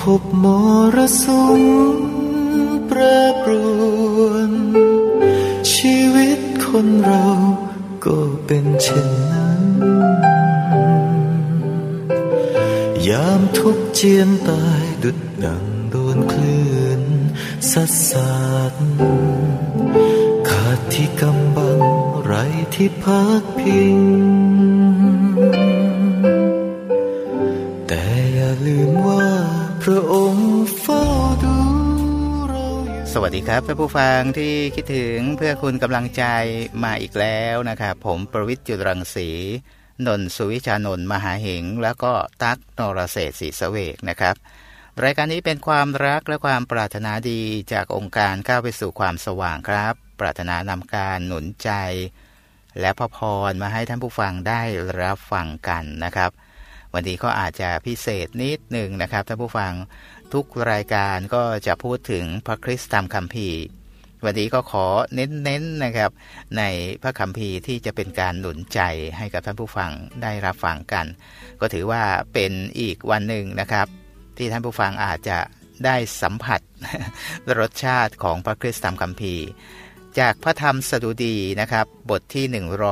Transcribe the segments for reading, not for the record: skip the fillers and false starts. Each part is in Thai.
บมรสุมแปรปรวนชีวิตคนเราก็เป็นเช่นนั้นยามทุกข์เจียนตายดุจดังโดนคลื่นซัดสาดขาดที่กำบังไร้ที่พักพิงแต่อย่าลืมว่าพระองค์เฝ้าดูเราอยู่สวัสดีครับท่านผู้ฟังที่คิดถึงเพื่อคุณกำลังใจมาอีกแล้วนะครับผมประวิตร จุลรังสีนนท์ สุวิชานนท์มหาเหงแล้วก็ตั๊ก นรเศรษฐ์ ศรีเสวกนะครับรายการนี้เป็นความรักและความปรารถนาดีจากองค์การก้าวไปสู่ความสว่างครับปรารถนานำการหนุนใจและพระพรมาให้ท่านผู้ฟังได้รับฟังกันนะครับวันนี้ก็อาจจะพิเศษนิดหนึ่งนะครับท่านผู้ฟังทุกรายการก็จะพูดถึงพระคริสต์ตามคัมภีร์วันนี้ก็ขอเน้นนะครับในพระคัมภีร์ที่จะเป็นการหนุนใจให้กับท่านผู้ฟังได้รับฟังกันก็ถือว่าเป็นอีกวันหนึ่งนะครับที่ท่านผู้ฟังอาจจะได้สัมผัส รสชาติของพระคริสต์ตามคัมภีร์จากพระธรรมสดุดีนะครับบทที่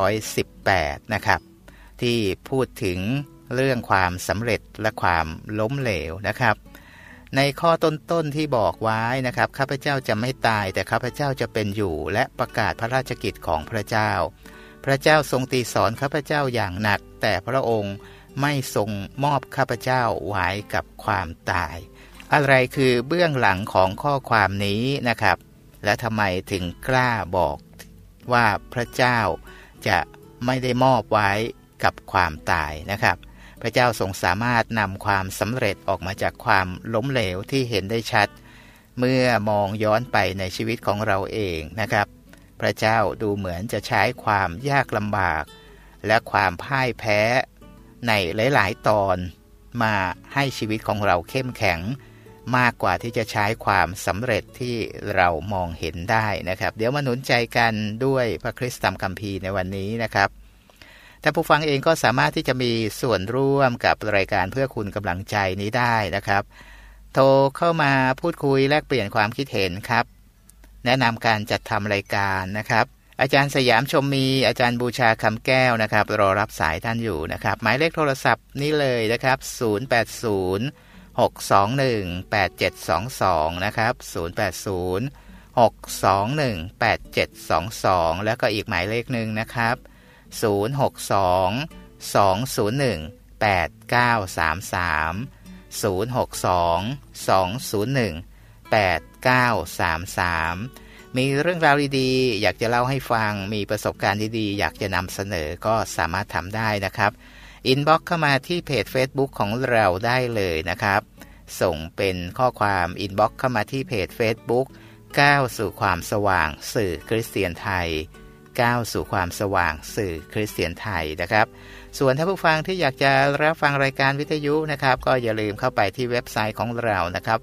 118นะครับที่พูดถึงเรื่องความสำเร็จและความล้มเหลวนะครับในข้อต้นที่บอกไว้นะครับข้าพเจ้าจะไม่ตายแต่ข้าพเจ้าจะเป็นอยู่และประกาศพระราชกิจของพระเจ้าพระเจ้าทรงตีสอนข้าพเจ้าอย่างหนักแต่พระองค์ไม่ทรงมอบข้าพเจ้าไว้กับความตายอะไรคือเบื้องหลังของข้อความนี้นะครับและทำไมถึงกล้าบอกว่าพระเจ้าจะไม่ได้มอบไว้กับความตายนะครับพระเจ้าทรงสามารถนำความสำเร็จออกมาจากความล้มเหลวที่เห็นได้ชัดเมื่อมองย้อนไปในชีวิตของเราเองนะครับพระเจ้าดูเหมือนจะใช้ความยากลำบากและความพ่ายแพ้ในหลายๆตอนมาให้ชีวิตของเราเข้มแข็งมากกว่าที่จะใช้ความสำเร็จที่เรามองเห็นได้นะครับเดี๋ยวมาหนุนใจกันด้วยพระคริสต์ตามคัมภีร์ในวันนี้นะครับท่านผู้ฟังเองก็สามารถที่จะมีส่วนร่วมกับรายการเพื่อคุณกำลังใจนี้ได้นะครับโทรเข้ามาพูดคุยแลกเปลี่ยนความคิดเห็นครับแนะนำการจัดทำรายการนะครับอาจารย์สยามชมมีอาจารย์บูชาคำแก้วนะครับรอรับสายท่านอยู่นะครับหมายเลขโทรศัพท์นี้เลยนะครับ080-621-8722นะครับ080-621-8722แล้วก็อีกหมายเลขนึงนะครับ062-201-8933 062-201-8933มีเรื่องราวดีๆอยากจะเล่าให้ฟังมีประสบการณ์ดีๆอยากจะนำเสนอก็สามารถทำได้นะครับอินบ็อกซ์เข้ามาที่เพจ Facebook ของเราได้เลยนะครับส่งเป็นข้อความอินบ็อกซ์เข้ามาที่เพจ Facebook ก้าวสู่ความสว่างสื่อคริสเตียนไทยก้าวสู่ความสว่างสื่อคริสเตียนไทยนะครับส่วนท่านผู้ฟังที่อยากจะรับฟังรายการวิทยุนะครับก็อย่าลืมเข้าไปที่เว็บไซต์ของเรานะครับ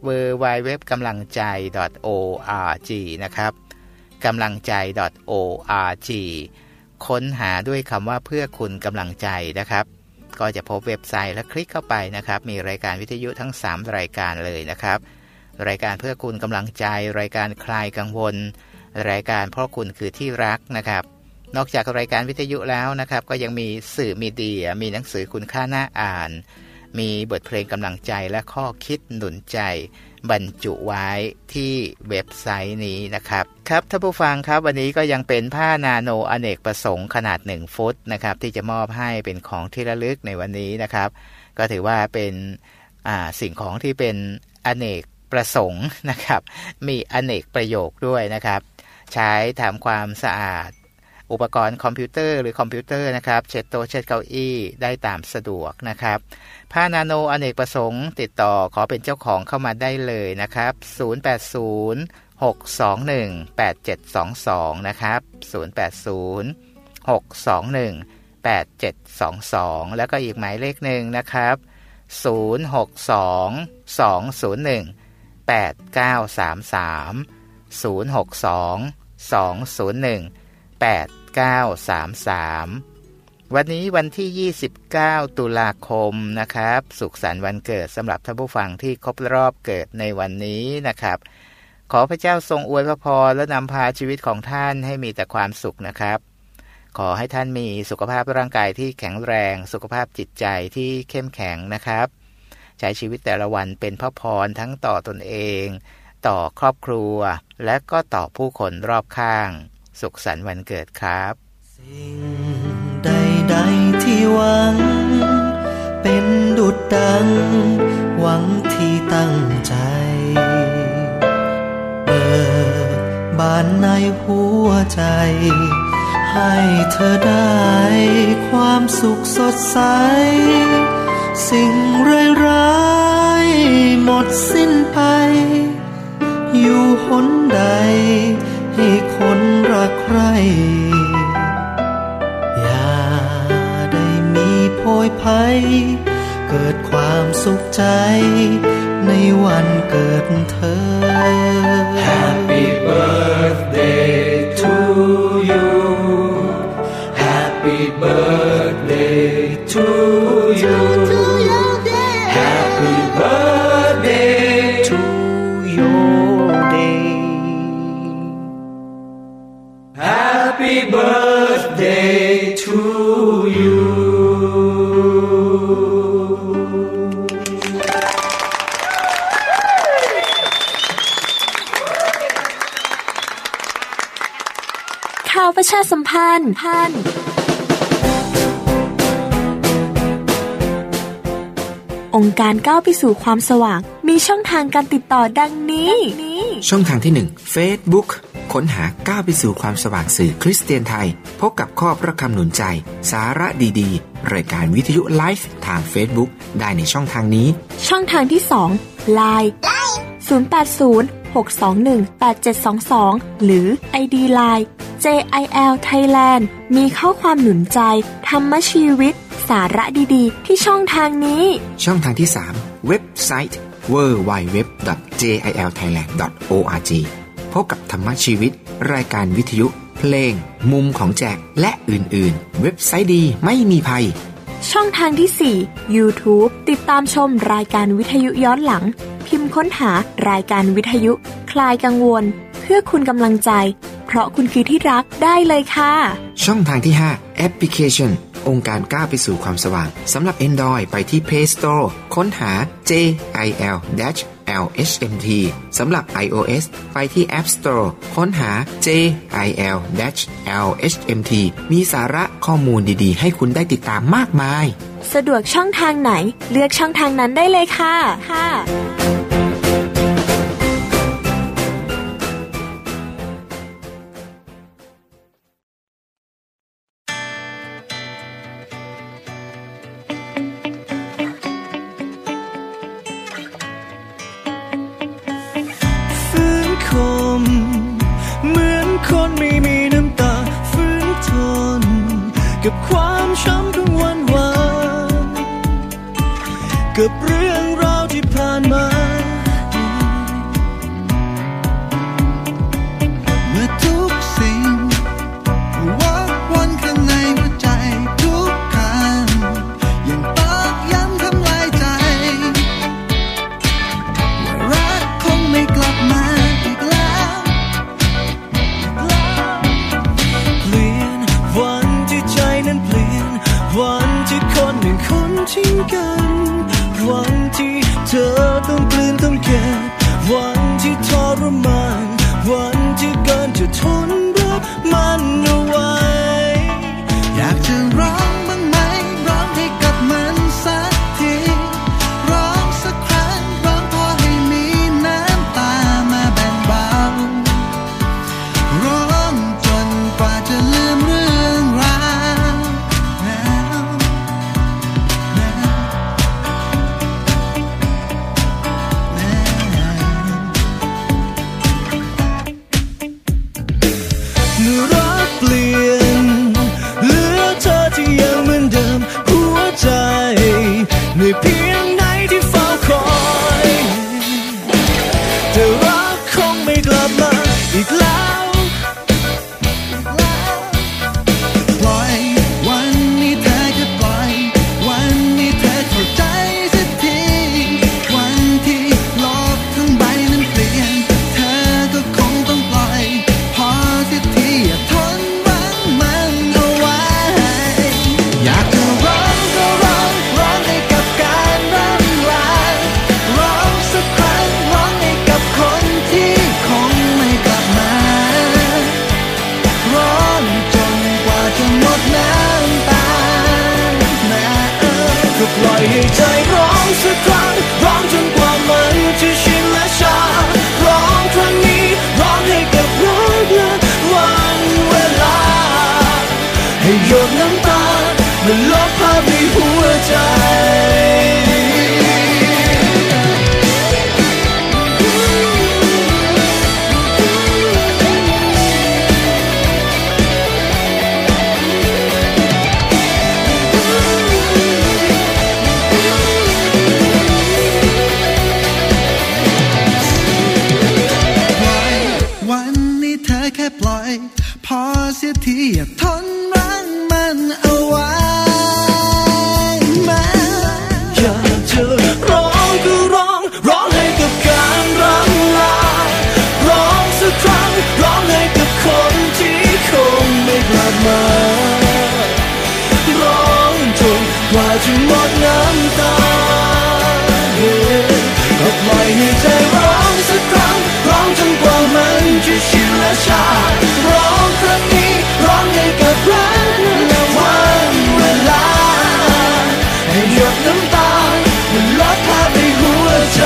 www.gamlangjai.org นะครับกำลังใจ .org ค้นหาด้วยคำว่าเพื่อคุณกำลังใจนะครับก็จะพบเว็บไซต์และคลิกเข้าไปนะครับมีรายการวิทยุทั้ง3รายการเลยนะครับรายการเพื่อคุณกำลังใจรายการคลายกังวลรายการเพราะคุณคือที่รักนะครับนอกจากรายการวิทยุแล้วนะครับก็ยังมีสื่อมีเดียมีหนังสือคุณค่าน่าอ่านมีบทเพลงกำลังใจและข้อคิดหนุนใจบรรจุไว้ที่เว็บไซต์นี้นะครับครับท่านผู้ฟังครับวันนี้ก็ยังเป็นผ้านาโนอเนกประสงค์ขนาด1ฟุตนะครับที่จะมอบให้เป็นของที่ระลึกในวันนี้นะครับก็ถือว่าเป็นสิ่งของที่เป็นอเนกประสงค์นะครับมีอเนกประโยชน์ด้วยนะครับใช้ทำความสะอาดอุปกรณ์คอมพิวเตอร์หรือคอมพิวเตอร์นะครับเช็ดโต๊ะเช็ดเก้าอี้ได้ตามสะดวกนะครับผ้านาโนอเนกประสงค์ติดต่อขอเป็นเจ้าของเข้ามาได้เลยนะครับ080-621-8722นะครับ080-621-8722แล้วก็อีกหมายเลขหนึ่งนะครับ062-201-8933 062-201-8933 วันนี้วันที่29ตุลาคมนะครับสุขสันต์วันเกิดสำหรับท่านผู้ฟังที่ครบรอบเกิดในวันนี้นะครับขอพระเจ้าทรงอวยพรและนำพาชีวิตของท่านให้มีแต่ความสุขนะครับขอให้ท่านมีสุขภาพร่างกายที่แข็งแรงสุขภาพจิตใจที่เข้มแข็งนะครับใช้ชีวิตแต่ละวันเป็นพระพรทั้งต่อตนเองต่อครอบครัวและก็ต่อผู้คนรอบข้างสุขสันต์วันเกิดครับสิ่งใดๆที่หวังเป็นดุจดังหวังที่ตั้งใจเปิดบานในหัวใจให้เธอได้ความสุขสดใสสิ่งร้ายๆหมดสิ้นไปอยู่หนใดให้คนรักใครอย่าได้มีโพยภัยเกิดความสุขใจในวันเกิดเธอ Happy birthday to you Happy birthday to you Happy birthday to your day Happy birthday to you ข่าวประชาสัมพันธ์องค์การก้าวไปสู่ความสว่างมีช่องทางการติดต่อดังนี้ช่องทางที่1 Facebook ค้นหาก้าวไปสู่ความสว่างสื่อคริสเตียนไทยพบกับข้อพระคำหนุนใจสาระดีๆรายการวิทยุไลฟ์ทาง Facebook ได้ในช่องทางนี้ช่องทางที่2 LINE 080-621-8722 หรือ ID LINE JIL Thailand มีข้อความหนุนใจธรรมชีวิตสาระดีๆที่ช่องทางนี้ช่องทางที่3เว็บไซต์ www.jilthailand.org พบกับธรรมชีวิตรายการวิทยุเพลงมุมของแจกและอื่นๆเว็บไซต์ดีไม่มีภัยช่องทางที่4 YouTube ติดตามชมรายการวิทยุย้อนหลังพิมพ์ค้นหารายการวิทยุคลายกังวลเพื่อคุณกำลังใจเพราะคุณคือที่รักได้เลยค่ะช่องทางที่5แอปพลิเคชันองค์การก้าวไปสู่ความสว่างสำหรับ Android ไปที่ Play Store ค้นหา JIL-LHMT สำหรับ iOS ไปที่ App Store ค้นหา JIL-LHMT มีสาระข้อมูลดีๆให้คุณได้ติดตามมากมายสะดวกช่องทางไหนเลือกช่องทางนั้นได้เลยค่ะเหมือนคนไม่มีน้ำตาฝืนทนกับความช้ำของวันวานกับเรื่องราวที่ผ่านมาเมื่อทุกสิ่งวักวันข้างในหัวใจทุกคำยังตอกย้ำทำลายใจว่ารักคงไม่กลับมาวันที่คนหนึ่งคนทิ้งกันวันที่เธอต้องกลืนต้องเก็บวันที่ทรมานวันที่เกินจะทนรับมันเอาไว้อยากจะร้องบ้างไหมร้องให้กับมันสักทีร้องสักครั้งร้องพอให้มีน้ำตามาแบ่งเบาร้องจนกว่าจะลืมเรื่องราวไม่เพียงไหนที่เฝ้าคอยแต่รักคงไม่กลับมาอีกแล้วปล่อยวันนี้ที่อยากทนรั้งมันเอาไว้แม้อยากจะร้องก็ร้องให้กับการร่ำลาร้องสักครั้งร้องให้กับคนที่คงไม่กลับมาร้องจนกว่าจะหมดน้ำตาก็ปล่อยให้ใจร้องสักครั้งร้องจนกว่ามันจะชินและชาร้องครั้งนี้ร้องให้กับรักและวันเวลาให้หยดน้ำตามันลดภาพในหัวใจ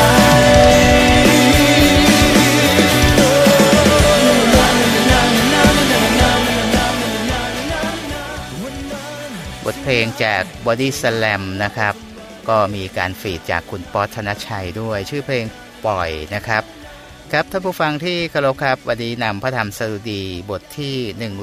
บทเพลงจาก Body Slam นะครับก็มีการฟีดจากคุณป๊อต ธนชัยด้วยชื่อเพลงปล่อยนะครับครับท่านผู้ฟังที่เคารพครับวันนี้นำพระธรรมสดุดีบทที่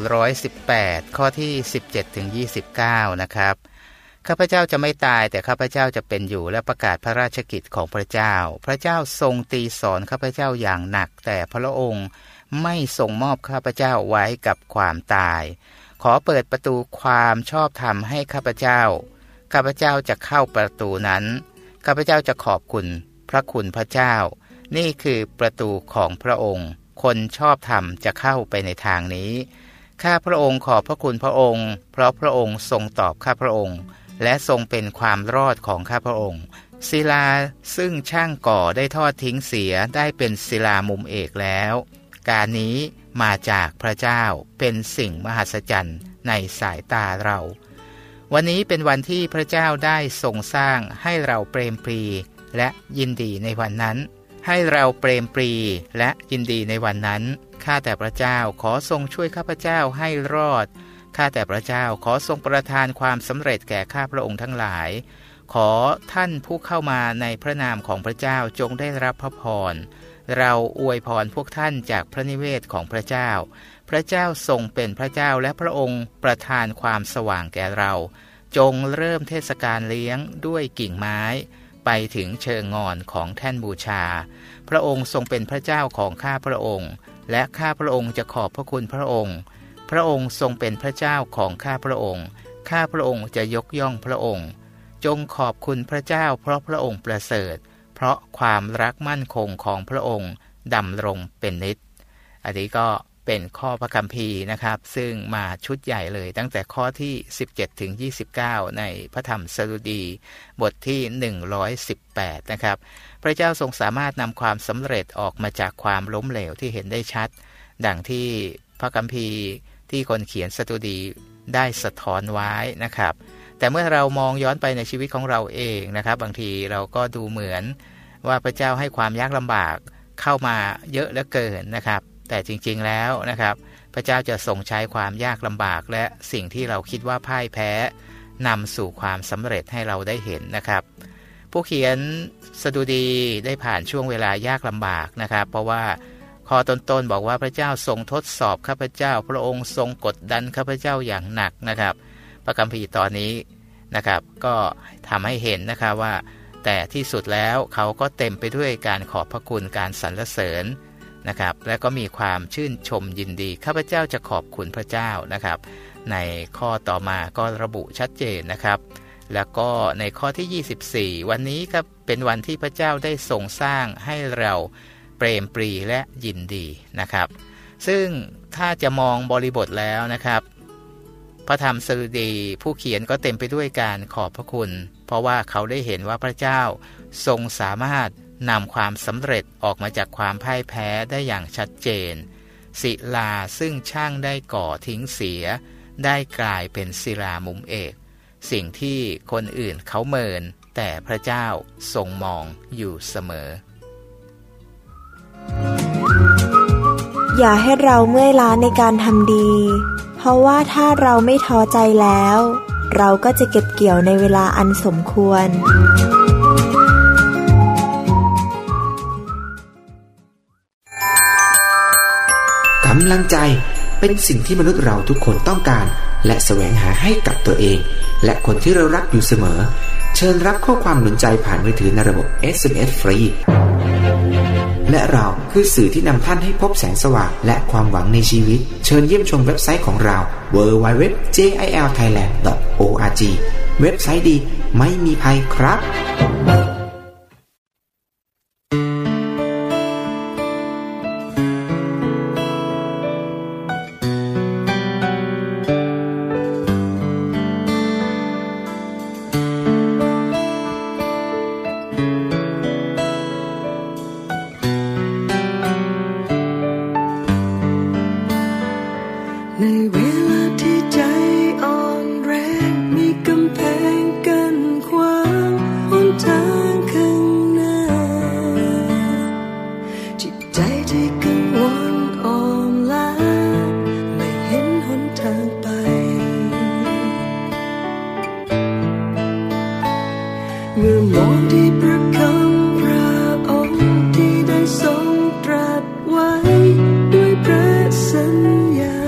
118ข้อที่17ถึง29นะครับข้าพเจ้าจะไม่ตายแต่ข้าพเจ้าจะเป็นอยู่และประกาศพระราชกิจของพระเจ้าพระเจ้าทรงตีสอนข้าพเจ้าอย่างหนักแต่พระองค์ไม่ทรงมอบข้าพเจ้าไว้กับความตายขอเปิดประตูความชอบธรรมให้ข้าพเจ้าข้าพเจ้าจะเข้าประตูนั้นข้าพเจ้าจะขอบคุณพระคุณพระเจ้านี่คือประตูของพระองค์คนชอบธรรมจะเข้าไปในทางนี้ข้าพระองค์ขอบพระคุณพระองค์เพราะพระองค์ทรงตอบข้าพระองค์และทรงเป็นความรอดของข้าพระองค์ศิลาซึ่งช่างก่อได้ทอดทิ้งเสียได้เป็นศิลามุมเอกแล้วการนี้มาจากพระเจ้าเป็นสิ่งมหัศจรรย์ในสายตาเราวันนี้เป็นวันที่พระเจ้าได้ทรงสร้างให้เราเปรมปรีและยินดีในวันนั้นให้เราเปรมปรีและยินดีในวันนั้นข้าแต่พระเจ้าขอทรงช่วยข้าพเจ้าให้รอดข้าแต่พระเจ้าขอทรงประทานความสำเร็จแก่ข้าพระองค์ทั้งหลายขอท่านผู้เข้ามาในพระนามของพระเจ้าจงได้รับพระพรเราอวยพรพวกท่านจากพระนิเวศของพระเจ้าพระเจ้าทรงเป็นพระเจ้าและพระองค์ประทานความสว่างแก่เราจงเริ่มเทศกาลเลี้ยงด้วยกิ่งไม้ไปถึงเชิงงอนของแท่นบูชาพระองค์ทรงเป็นพระเจ้าของข้าพระองค์และข้าพระองค์จะขอบพระคุณพระองค์พระองค์ทรงเป็นพระเจ้าของข้าพระองค์ข้าพระองค์จะยกย่องพระองค์จงขอบคุณพระเจ้าเพราะพระองค์ประเสริฐเพราะความรักมั่นคงของพระองค์ดำรงเป็นนิจอันนี้ก็เป็นข้อพระคัมภีร์นะครับซึ่งมาชุดใหญ่เลยตั้งแต่ข้อที่17ถึง29ในพระธรรมสดุดีบทที่118นะครับพระเจ้าทรงสามารถนำความสำเร็จออกมาจากความล้มเหลวที่เห็นได้ชัดดังที่พระคัมภีร์ที่คนเขียนสดุดีได้สะท้อนไว้นะครับแต่เมื่อเรามองย้อนไปในชีวิตของเราเองนะครับบางทีเราก็ดูเหมือนว่าพระเจ้าให้ความยากลำบากเข้ามาเยอะเหลือเกินนะครับแต่จริงๆแล้วนะครับพระเจ้าจะทรงใช้ความยากลำบากและสิ่งที่เราคิดว่าพ่ายแพ้นำสู่ความสำเร็จให้เราได้เห็นนะครับผู้เขียนสดุดีได้ผ่านช่วงเวลายากลำบากนะครับเพราะว่าข้อต้นๆบอกว่าพระเจ้าทรงทดสอบข้าพเจ้าพระองค์ทรงกดดันข้าพเจ้าอย่างหนักนะครับพระคัมภีร์ตอนนี้นะครับก็ทำให้เห็นนะครับว่าแต่ที่สุดแล้วเขาก็เต็มไปด้วยการขอบพระคุณการสรรเสริญนะครับและก็มีความชื่นชมยินดีข้าพเจ้าจะขอบคุณพระเจ้านะครับในข้อต่อมาก็ระบุชัดเจนนะครับแล้วก็ในข้อที่24วันนี้ครับเป็นวันที่พระเจ้าได้ทรงสร้างให้เราเปรมปรีและยินดีนะครับซึ่งถ้าจะมองบริบทแล้วนะครับพระธรรมสดุดีผู้เขียนก็เต็มไปด้วยการขอบพระคุณเพราะว่าเขาได้เห็นว่าพระเจ้าทรงสามารถนำความสำเร็จออกมาจากความพ่ายแพ้ได้อย่างชัดเจนศิลาซึ่งช่างได้ก่อทิ้งเสียได้กลายเป็นศิลามุมเอกสิ่งที่คนอื่นเขาเมินแต่พระเจ้าทรงมองอยู่เสมออย่าให้เราเมื่อยล้าในการทำดีเพราะว่าถ้าเราไม่ท้อใจแล้วเราก็จะเก็บเกี่ยวในเวลาอันสมควรกำลังใจเป็นสิ่งที่มนุษย์เราทุกคนต้องการและแสวงหาให้กับตัวเองและคนที่เรารักอยู่เสมอเชิญรับข้อความหนุนใจผ่านมือถือในระบบ SMS ฟรีและเราคือสื่อที่นำท่านให้พบแสงสว่างและความหวังในชีวิตเชิญเยี่ยมชมเว็บไซต์ของเรา www.jilthailand.org เว็บไซต์ดีไม่มีภัยครับในเวลาที่ใจอ่อนแรงมีกำแพงกั้นขวางหนทางข้างหน้าจิตใจที่กังวลอ่อนล้าไม่เห็นหนทางไปเมื่อมองที่พระคำพระองค์ที่ได้ทรงตรัสไว้ด้วยพระสัญญา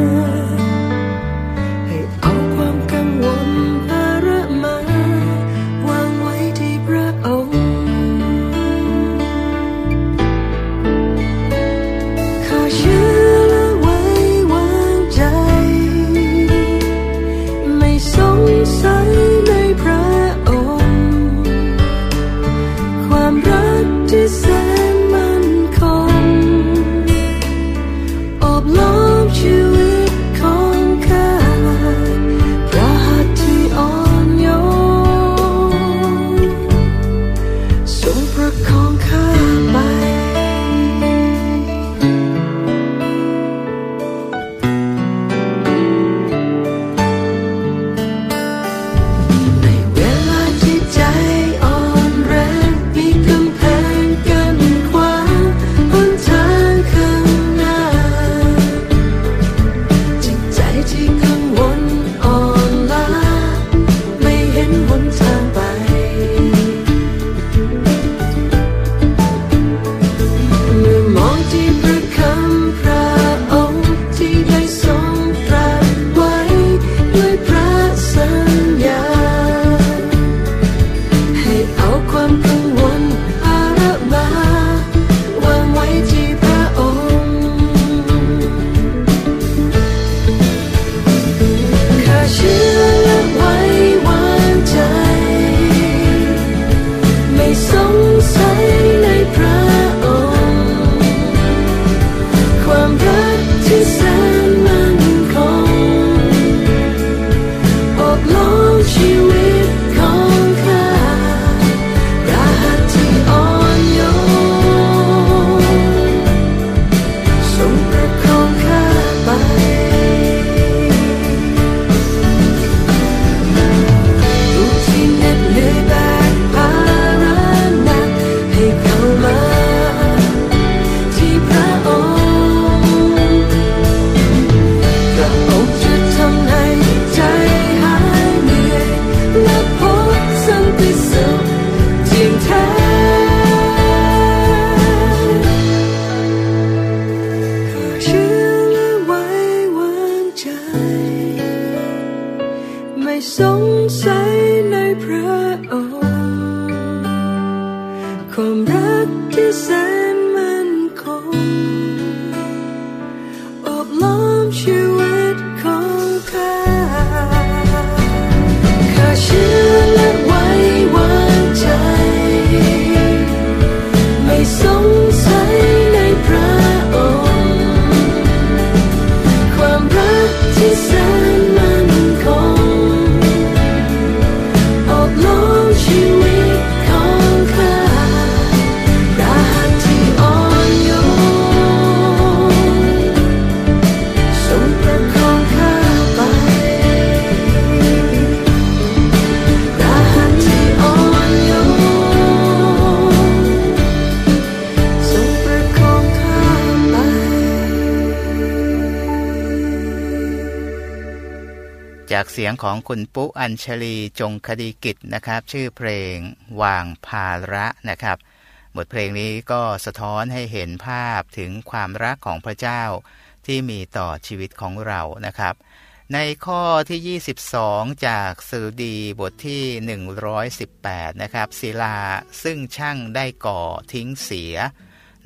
จากเสียงของคุณปุ๊อัญชลีจงคดีกิจนะครับชื่อเพลงวางภาระนะครับบทเพลงนี้ก็สะท้อนให้เห็นภาพถึงความรักของพระเจ้าที่มีต่อชีวิตของเรานะครับในข้อที่22จากสดุดีบทที่118นะครับศิลาซึ่งช่างได้ก่อทิ้งเสีย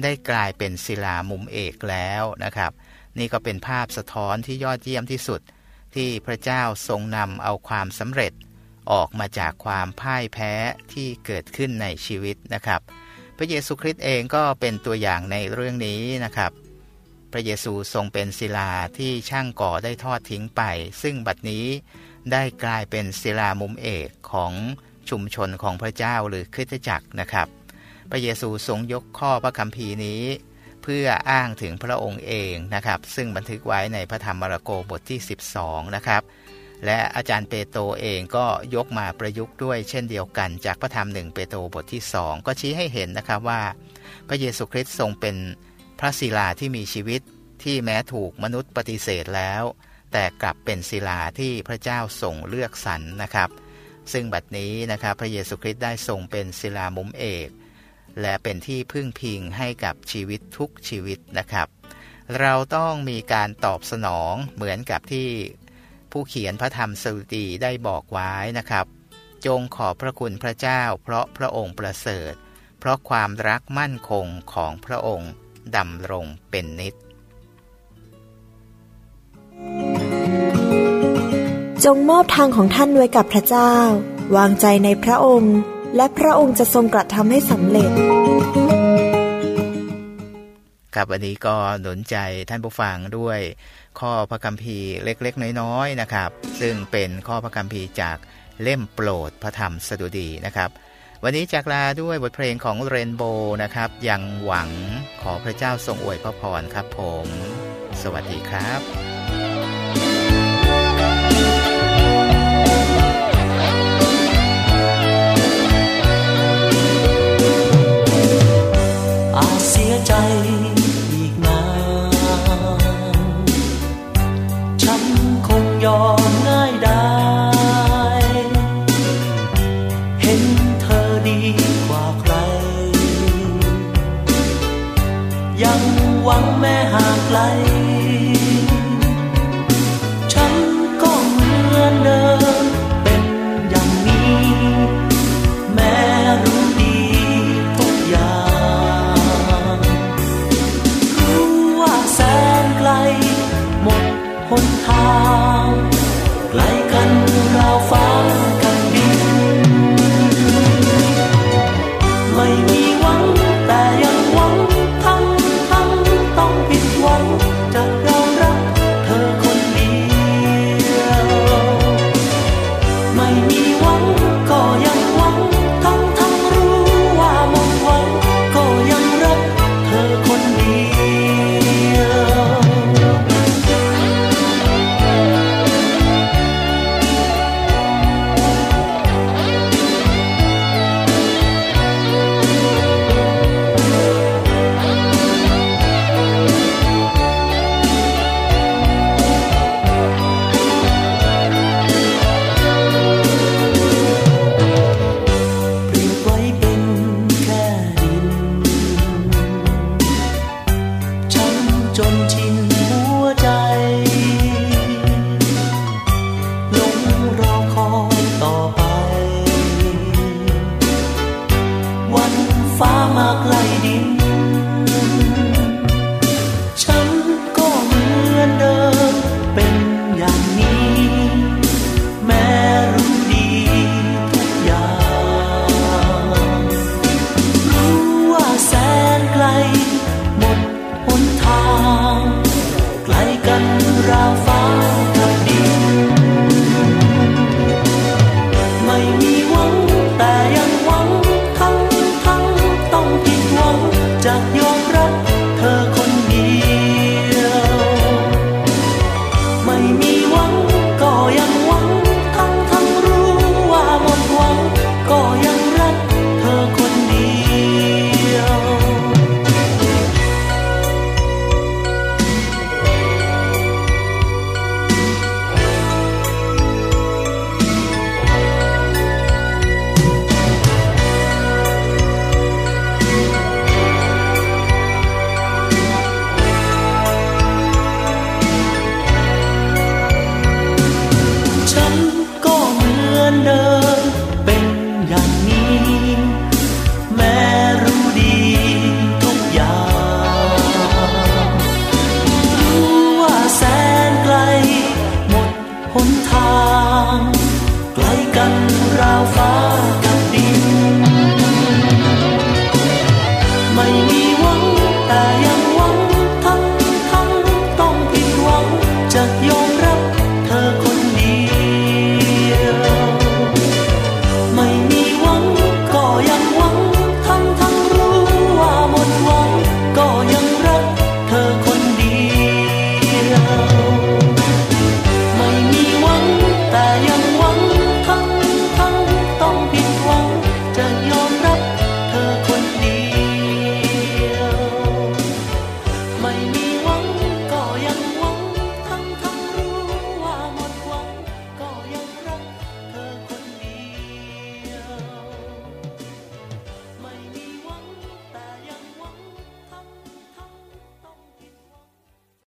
ได้กลายเป็นศิลามุมเอกแล้วนะครับนี่ก็เป็นภาพสะท้อนที่ยอดเยี่ยมที่สุดที่พระเจ้าทรงนำเอาความสำเร็จออกมาจากความพ่ายแพ้ที่เกิดขึ้นในชีวิตนะครับพระเยซูคริสต์เองก็เป็นตัวอย่างในเรื่องนี้นะครับพระเยซูทรงเป็นศิลาที่ช่างก่อได้ทอดทิ้งไปซึ่งบัดนี้ได้กลายเป็นศิลามุมเอกของชุมชนของพระเจ้าหรือคริสตจักรนะครับพระเยซูทรงยกข้อพระคัมภีร์นี้เพื่ออ้างถึงพระองค์เองนะครับซึ่งบันทึกไว้ในพระธรรมมาระโกบทที่12นะครับและอาจารย์เปโตรเองก็ยกมาประยุกต์ด้วยเช่นเดียวกันจากพระธรรม1เปโตรบทที่2ก็ชี้ให้เห็นนะครับว่าพระเยซูคริสต์ทรงเป็นพระศิลาที่มีชีวิตที่แม้ถูกมนุษย์ปฏิเสธแล้วแต่กลับเป็นศิลาที่พระเจ้าทรงเลือกสรรนะครับซึ่งบัดนี้นะครับพระเยซูคริสต์ได้ทรงเป็นศิลามุมเอกและเป็นที่พึ่งพิงให้กับชีวิตทุกชีวิตนะครับเราต้องมีการตอบสนองเหมือนกับที่ผู้เขียนพระธรรมสดุดีได้บอกไว้นะครับจงขอบพระคุณพระเจ้าเพราะพระองค์ประเสริฐเพราะความรักมั่นคงของพระองค์ดำรงเป็นนิจจงมอบทางของท่านไว้กับพระเจ้าวางใจในพระองค์และพระองค์จะทรงกระทำให้สำเร็จครับวันนี้ก็หนุนใจท่านผู้ฟังด้วยข้อพระคัมภีร์เล็กๆน้อยๆนะครับซึ่งเป็นข้อพระคัมภีร์จากเล่มโปรดพระธรรมสดุดีนะครับวันนี้จากลาด้วยบทเพลงของเรนโบว์นะครับยังหวังขอพระเจ้าทรงอวยพระพรครับผมสวัสดีครับเสียใจอีกนานฉันคงยอมง่ายได้เห็นเธอดีกว่าใครยังหวังแม้ห่างไกลฉันก็เหมือนเดิมเป็นอย่างนี้แม้รู้ดีทุกอย่างหมดหนทางไกลกันราวฟ้ากันดินไม่มีหวังแต่ยังหวังทั้งต้องผิดหวังจะยอมรับเธอคนเดียวไม่มีหวังก็ยังหวังทั้งรู้ว่าหมดหวังก็ยังรักเธอคนเดียวจนชินหัวใจ